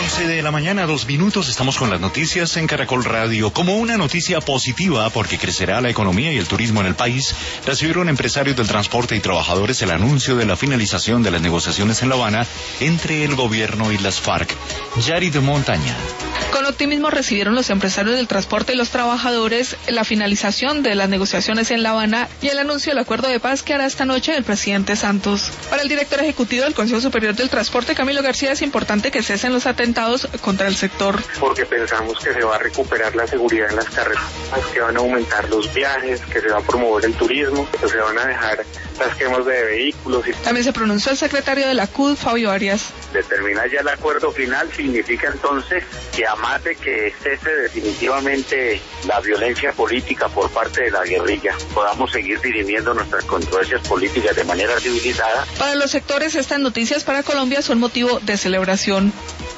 11 de la mañana, 2 minutos, estamos con las noticias en Caracol Radio. Como una noticia positiva, porque crecerá la economía y el turismo en el país, recibieron empresarios del transporte y trabajadores el anuncio de la finalización de las negociaciones en La Habana entre el gobierno y las FARC. Yari de Montaña. Con optimismo recibieron los empresarios del transporte y los trabajadores la finalización de las negociaciones en La Habana y el anuncio del acuerdo de paz que hará esta noche el presidente Santos. Para el director ejecutivo del Consejo Superior del Transporte, Camilo García, es importante que cesen los atentados contra el sector. Porque pensamos que se va a recuperar la seguridad en las carreteras, que van a aumentar los viajes, que se va a promover el turismo, que se van a dejar las quemas de vehículos. También se pronunció el secretario de la CUD, Fabio Arias. Determinar ya el acuerdo final significa entonces que además de que cese definitivamente la violencia política por parte de la guerrilla, podamos seguir dirimiendo nuestras controversias políticas de manera civilizada. Para los sectores, estas noticias para Colombia son motivo de celebración.